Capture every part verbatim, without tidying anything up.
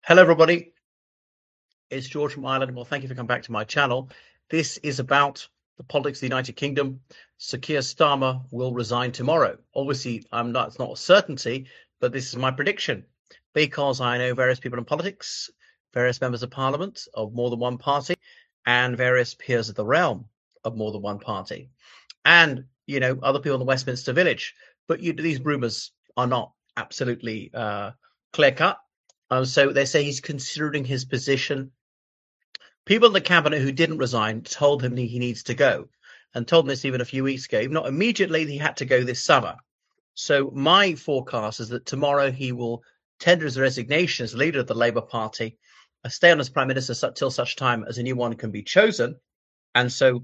Hello, everybody. It's George from Ireland. Well, thank you for coming back to my channel. This is about the politics of the United Kingdom. Sir Keir Starmer will resign tomorrow. Obviously, I'm not, it's not a certainty, but this is my prediction because I know various people in politics, various members of parliament of more than one party, and various peers of the realm of more than one party, and, you know, other people in the Westminster Village. But you, these rumours are not absolutely uh, clear cut. Um, so they say he's considering his position. People in the cabinet who didn't resign told him he needs to go, and told him this even a few weeks ago. If not immediately, he had to go this summer. So my forecast is that tomorrow he will tender his resignation as leader of the Labour Party, uh, stay on as Prime Minister till such time as a new one can be chosen. And so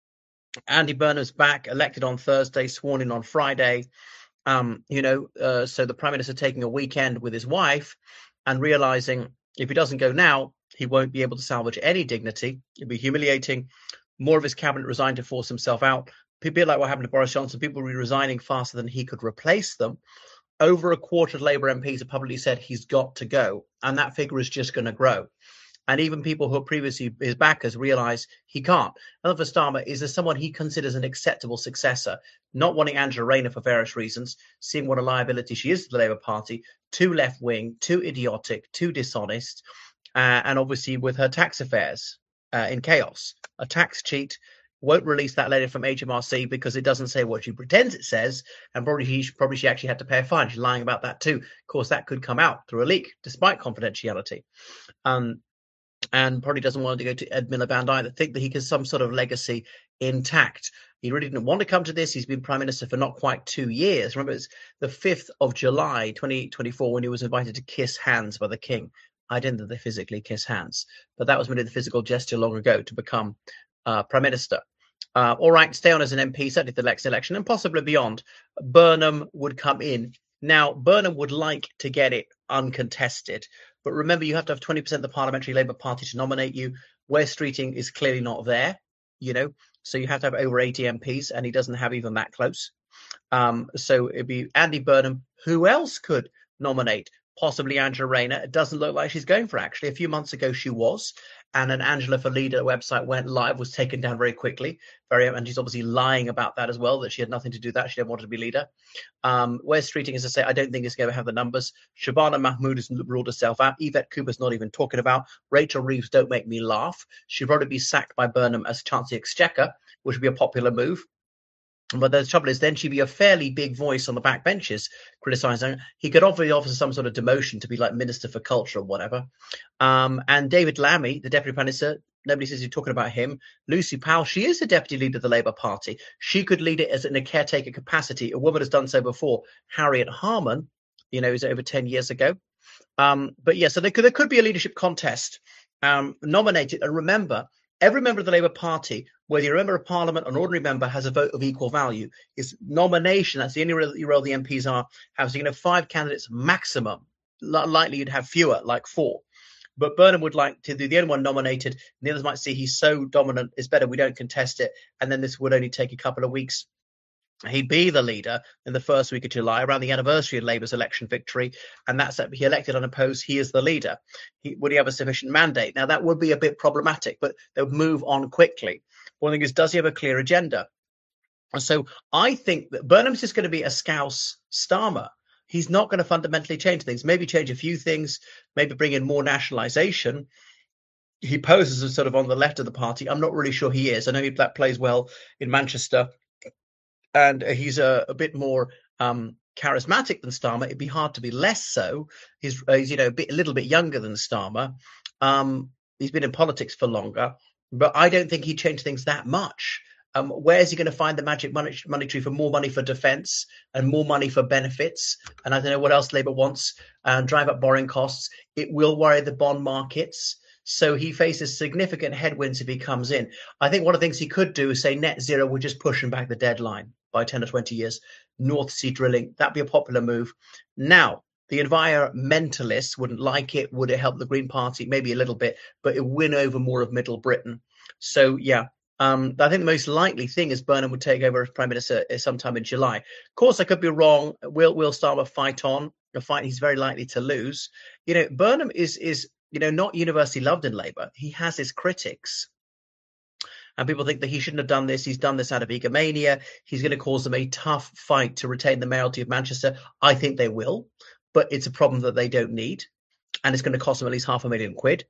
Andy Burnham's back, elected on Thursday, sworn in on Friday. Um, you know, uh, so the Prime Minister taking a weekend with his wife and realizing if he doesn't go now, he won't be able to salvage any dignity. It'll be humiliating. More of his cabinet resigned to force himself out. A bit like what happened to Boris Johnson, people were resigning faster than he could replace them. Over a quarter of Labour M Ps have publicly said he's got to go, and that figure is just going to grow. And even people who are previously his backers realize he can't. Another for Starmer is as someone he considers an acceptable successor, not wanting Angela Rayner for various reasons, seeing what a liability she is to the Labour Party, too left-wing, too idiotic, too dishonest, uh, and obviously with her tax affairs uh, in chaos. A tax cheat. Won't release that letter from H M R C because it doesn't say what she pretends it says, and probably she, probably she actually had to pay a fine. She's lying about that too. Of course, that could come out through a leak, despite confidentiality. Um, and probably doesn't want to go to Ed Miliband either, think that he has some sort of legacy intact. He really didn't want to come to this. He's been Prime Minister for not quite two years. Remember, it's the fifth of July, twenty twenty-four, when he was invited to kiss hands by the King. I didn't think they physically kiss hands, but that was merely the physical gesture long ago to become uh, Prime Minister. Uh, all right, stay on as an M P, certainly the next election, and possibly beyond. Burnham would come in. Now, Burnham would like to get it uncontested, but remember, you have to have twenty percent of the Parliamentary Labour Party to nominate you. Wes Streeting is clearly not there, you know, so you have to have over eighty M Ps, and he doesn't have even that close. Um, so it'd be Andy Burnham. Who else could nominate? Possibly Angela Rayner. It doesn't look like she's going for it, actually. A few months ago she was, and an Angela for Leader website went live, was taken down very quickly. Very, and she's obviously lying about that as well, that she had nothing to do with that. She didn't want to be leader. Um, Wes Streeting, as I say, I don't think it's going to have the numbers. Shabana Mahmood has ruled herself out. Yvette Cooper's not even talking about. Rachel Reeves, don't make me laugh. She'd probably be sacked by Burnham as Chancellor Exchequer, which would be a popular move. But the trouble is, then she'd be a fairly big voice on the back benches criticising. He could obviously offer some sort of demotion to be like Minister for Culture or whatever. Um, and David Lammy, the Deputy Prime Minister, nobody says you're talking about him. Lucy Powell, she is the Deputy Leader of the Labour Party. She could lead it as in a caretaker capacity. A woman has done so before. Harriet Harman, you know, is over ten years ago. Um, but yeah, so there could, there could be a leadership contest um, nominated. And remember, every member of the Labour Party, whether you're a member of Parliament or an ordinary member, has a vote of equal value. It's nomination. That's the only role the M Ps are have. So you can have five candidates maximum. Likely you'd have fewer, like four. But Burnham would like to do the only one nominated. And the others might see he's so dominant, it's better we don't contest it. And then this would only take a couple of weeks. He'd be the leader in the first week of July, around the anniversary of Labour's election victory, and that's that he elected unopposed. He is the leader. He, would he have a sufficient mandate? Now, that would be a bit problematic, but they would move on quickly. One thing is, does he have a clear agenda? And so I think that Burnham's just going to be a Scouse Starmer. He's not going to fundamentally change things, maybe change a few things, maybe bring in more nationalisation. He poses as sort of on the left of the party. I'm not really sure he is. I know that plays well in Manchester, and he's a, a bit more um, charismatic than Starmer. It'd be hard to be less so. He's, uh, he's you know, a, bit, a little bit younger than Starmer. Um, he's been in politics for longer, but I don't think he'd change things that much. Um, where's he going to find the magic money, money tree for more money for defence and more money for benefits? And I don't know what else Labour wants, and drive up borrowing costs. It will worry the bond markets. So he faces significant headwinds if he comes in. I think one of the things he could do is say net zero, we're just pushing back the deadline by ten or twenty years. North Sea drilling, that'd be a popular move. Now, the environmentalists wouldn't like it. Would it help the Green Party? Maybe a little bit, but it would win over more of Middle Britain. So, yeah, um, I think the most likely thing is Burnham would take over as Prime Minister sometime in July. Of course, I could be wrong. Will, will Starmer fight on? a fight he's very likely to lose. You know, Burnham is is you know not universally loved in Labour. He has his critics. And people think that he shouldn't have done this. He's done this out of egomania. He's going to cause them a tough fight to retain the mayoralty of Manchester. I think they will, but it's a problem that they don't need. And it's going to cost them at least half a million quid.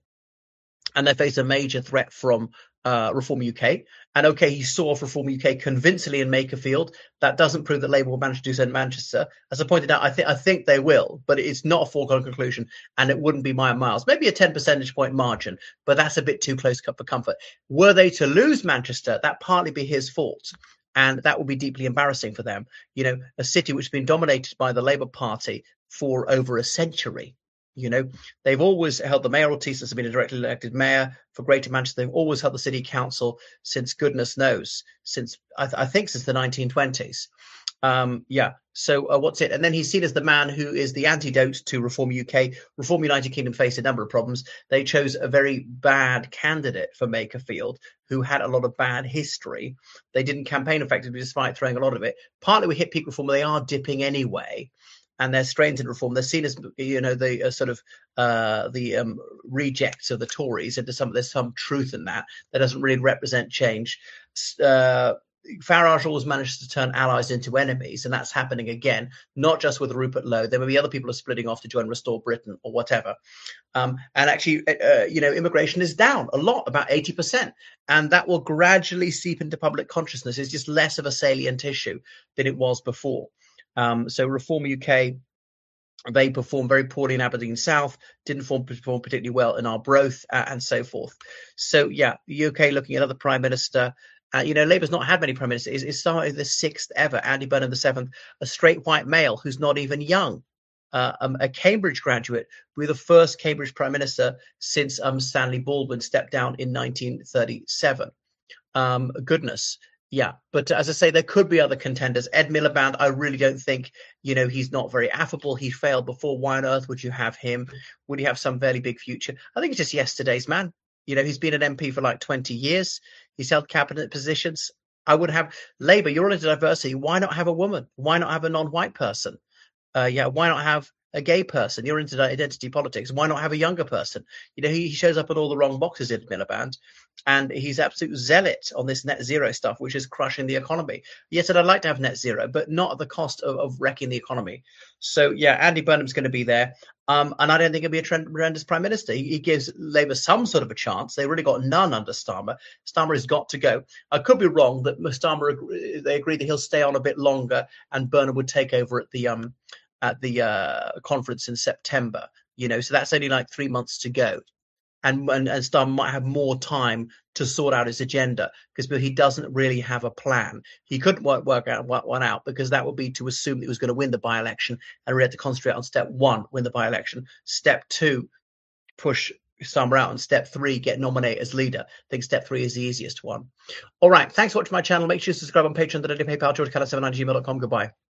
And they face a major threat from uh, Reform U K. And okay, he saw off Reform U K convincingly in Makerfield. That doesn't prove that Labour will manage to do so in Manchester. As I pointed out, I think I think they will, but it's not a foregone conclusion, and it wouldn't be my miles. Maybe a ten percentage point margin, but that's a bit too close for comfort. Were they to lose Manchester, that partly be his fault, and that would be deeply embarrassing for them. You know, a city which has been dominated by the Labour Party for over a century. You know, they've always held the mayoralty since they've been a directly elected mayor for Greater Manchester. They've always held the city council since goodness knows, since I, th- I think since the nineteen twenties. Um, yeah. So uh, what's it? And then he's seen as the man who is the antidote to Reform U K. Reform United Kingdom faced a number of problems. They chose a very bad candidate for Makerfield who had a lot of bad history. They didn't campaign effectively despite throwing a lot of it. Partly we hit peak reform, where they are dipping anyway. And they're strains in reform. They're seen as, you know, the uh, sort of uh, the um, rejects of the Tories. And some, there's some truth in that. That doesn't really represent change. Uh, Farage always manages to turn allies into enemies, and that's happening again, not just with Rupert Lowe. There may be other people who are splitting off to join Restore Britain or whatever. Um, and actually, uh, you know, immigration is down a lot, about eighty percent. And that will gradually seep into public consciousness. It's just less of a salient issue than it was before. Um, so Reform U K, they performed very poorly in Aberdeen South, didn't perform, perform particularly well in Arbroath, uh, and so forth. So, yeah, the U K looking at another prime minister. Uh, you know, Labour's not had many prime ministers. It started the sixth ever, Andy Burnham the seventh, a straight white male who's not even young, uh, um, a Cambridge graduate. We're the first Cambridge prime minister since um, Stanley Baldwin stepped down in nineteen thirty-seven. Um, goodness. Yeah, but as I say, there could be other contenders. Ed Miliband, I really don't think, you know, he's not very affable. He failed before. Why on earth would you have him? Would he have some fairly big future? I think it's just yesterday's man. You know, he's been an M P for like twenty years. He's held cabinet positions. I would have Labour, you're all into diversity. Why not have a woman? Why not have a non-white person? Uh, yeah, why not have a gay person? You're into identity politics. Why not have a younger person? You know, he, he shows up in all the wrong boxes, Ed Miliband. And he's absolute zealot on this net zero stuff, which is crushing the economy. Yes, and I'd like to have net zero, but not at the cost of, of wrecking the economy. So, yeah, Andy Burnham's going to be there. Um, and I don't think he'll be a tremendous prime minister. He, he gives Labour some sort of a chance. They really got none under Starmer. Starmer has got to go. I could be wrong that Starmer, they agree that he'll stay on a bit longer and Burnham would take over at the um at the uh, conference in September. You know, so that's only like three months to go. And, and, and Starmer might have more time to sort out his agenda because he doesn't really have a plan. He couldn't work, work out one out because that would be to assume that he was going to win the by-election and we had to concentrate on step one, win the by-election. Step two, push Starmer out. And step three, get nominated as leader. I think step three is the easiest one. All right. Thanks for watching my channel. Make sure you subscribe on Patreon, the daily PayPal, george callis seven nine at gmail dot com. Goodbye.